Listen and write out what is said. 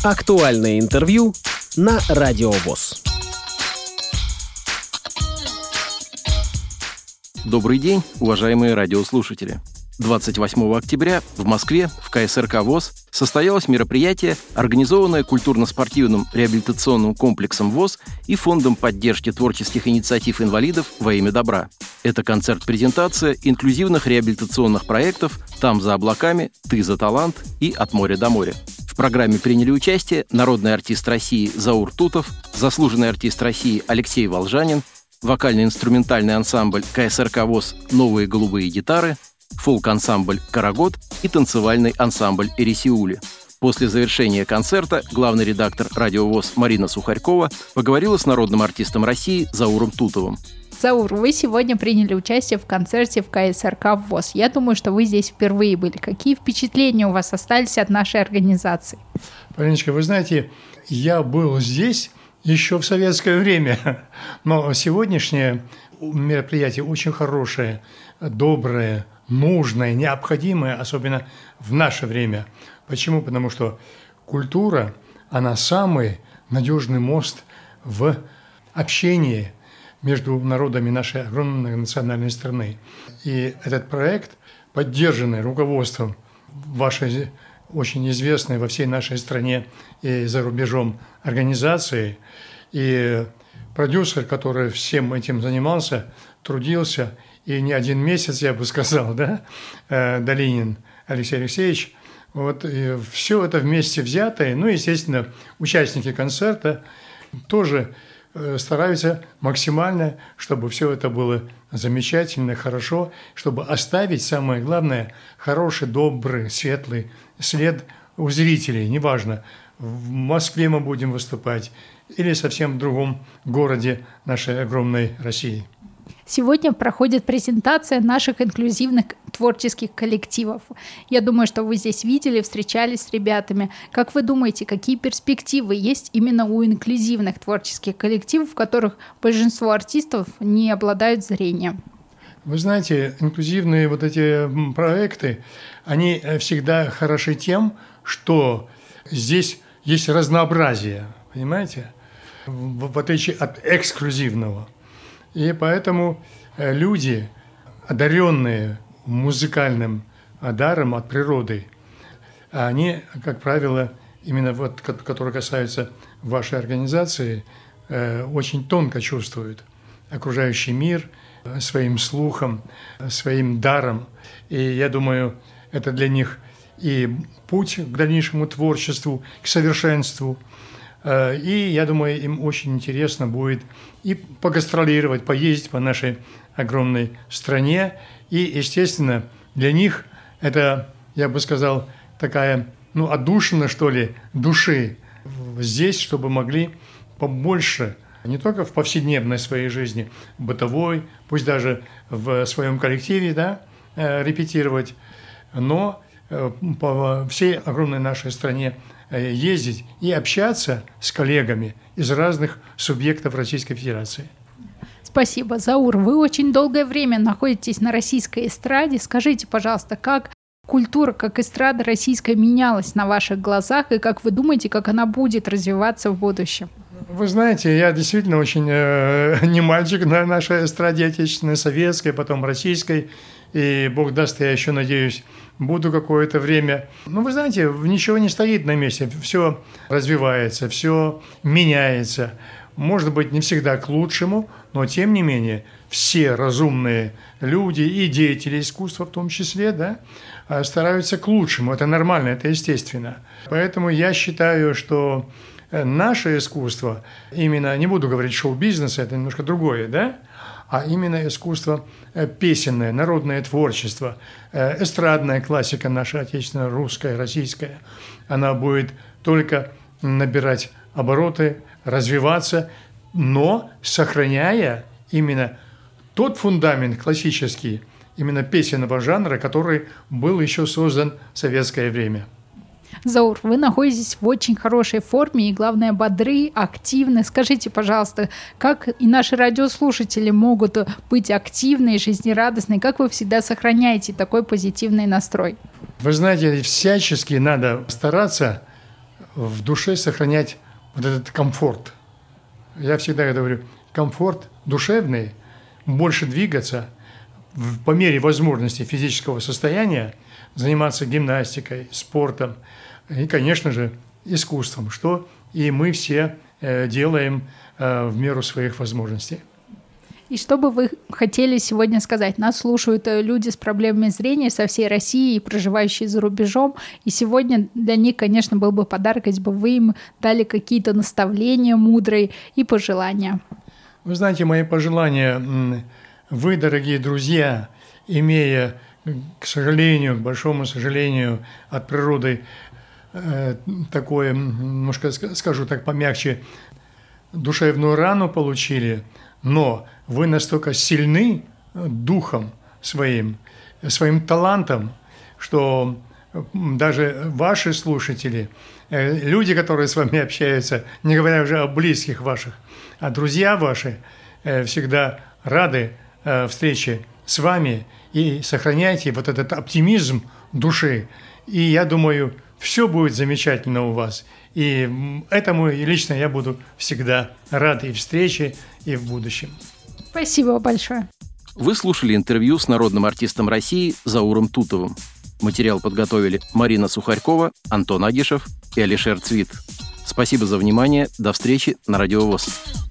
Актуальное интервью на Радио ВОС. Добрый день, уважаемые радиослушатели. 28 октября в Москве в КСРК ВОС состоялось мероприятие, организованное культурно-спортивным реабилитационным комплексом ВОС и Фондом поддержки творческих инициатив инвалидов во имя добра. Это концерт-презентация инклюзивных реабилитационных проектов «Там за облаками», «Ты за талант» и «От моря до моря». В программе приняли участие народный артист России Заур Тутов, заслуженный артист России Алексей Волжанин, вокально-инструментальный ансамбль КСРК ВОС «Новые голубые гитары», фолк-ансамбль «Карагод» и танцевальный ансамбль «Эресиули». После завершения концерта главный редактор Радио ВОС Марина Сухарькова поговорила с народным артистом России Зауром Тутовым. Заур, вы сегодня приняли участие в концерте в КСРК ВОС. Я думаю, что вы здесь впервые были. Какие впечатления у вас остались от нашей организации? Полиночка, вы знаете, я был здесь еще в советское время, но сегодняшнее мероприятие очень хорошее, доброе, нужное, необходимое, особенно в наше время. Почему? Потому что культура, она самый надежный мост в общении между народами нашей огромной национальной страны. И этот проект, поддержанный руководством вашей очень известной во всей нашей стране и за рубежом организации, и продюсер, который всем этим занимался, трудился, и не один месяц, я бы сказал, да, Долинин Алексей Алексеевич, вот, и все это вместе взятое, ну, естественно, участники концерта тоже стараются максимально, чтобы все это было замечательно, хорошо, чтобы оставить, самое главное, хороший, добрый, светлый след у зрителей. Неважно, в Москве мы будем выступать или совсем в другом городе нашей огромной России. Сегодня проходит презентация наших инклюзивных творческих коллективов. Я думаю, что вы здесь видели, встречались с ребятами. Как вы думаете, какие перспективы есть именно у инклюзивных творческих коллективов, в которых большинство артистов не обладают зрением? Вы знаете, инклюзивные вот эти проекты, они всегда хороши тем, что здесь есть разнообразие, понимаете, в отличие от эксклюзивного. И поэтому люди, одаренные музыкальным даром от природы, они, как правило, именно вот, которые касаются вашей организации, очень тонко чувствуют окружающий мир своим слухом, своим даром. И я думаю, это для них и путь к дальнейшему творчеству, к совершенству. И, я думаю, им очень интересно будет и погастролировать, поездить по нашей огромной стране. И, естественно, для них это, я бы сказал, такая, отдушина, что ли, души здесь, чтобы могли побольше, не только в повседневной своей жизни, бытовой, пусть даже в своем коллективе, да, репетировать, но по всей огромной нашей стране ездить и общаться с коллегами из разных субъектов Российской Федерации. Спасибо, Заур. Вы очень долгое время находитесь на российской эстраде. Скажите, пожалуйста, как культура, как эстрада российская менялась на ваших глазах, и как вы думаете, как она будет развиваться в будущем? Вы знаете, я действительно очень не мальчик на нашей эстраде отечественной, советской, потом российской, и Бог даст, я еще надеюсь, буду какое-то время. Вы знаете, ничего не стоит на месте, все развивается, все меняется. Может быть, не всегда к лучшему, но тем не менее все разумные люди и деятели искусства в том числе, да, стараются к лучшему. Это нормально, это естественно. Поэтому я считаю, что наше искусство, именно, не буду говорить шоу-бизнес, это немножко другое, да, а именно искусство песенное, народное творчество, эстрадная классика наша отечественная, русская, российская, она будет только набирать обороты, развиваться, но сохраняя именно тот фундамент классический, именно песенного жанра, который был еще создан в советское время. Заур, вы находитесь в очень хорошей форме и, главное, бодры, активны. Скажите, пожалуйста, как и наши радиослушатели могут быть активны и жизнерадостны? Как вы всегда сохраняете такой позитивный настрой? Вы знаете, всячески надо стараться в душе сохранять вот этот комфорт. Я всегда говорю, комфорт душевный, больше двигаться, по мере возможности физического состояния, заниматься гимнастикой, спортом и, конечно же, искусством, что и мы все делаем в меру своих возможностей. И что бы вы хотели сегодня сказать? Нас слушают люди с проблемами зрения со всей России, проживающие за рубежом. И сегодня для них, конечно, был бы подарок, если бы вы им дали какие-то наставления мудрые и пожелания. Вы знаете, мои пожелания. Вы, дорогие друзья, имея, к сожалению, к большому сожалению, от природы такое, немножко скажу так помягче, душевную рану получили, но вы настолько сильны духом своим талантом, что даже ваши слушатели, люди, которые с вами общаются, не говоря уже о близких ваших, а друзья ваши всегда рады встрече с вами, и сохраняйте вот этот оптимизм души. И я думаю, все будет замечательно у вас. И этому лично я буду всегда рад и встрече, и в будущем. Спасибо большое. Вы слушали интервью с народным артистом России Зауром Тутовым. Материал подготовили Марина Сухарькова, Антон Агишев и Алишер Цвит. Спасибо за внимание. До встречи на Радио ВОС.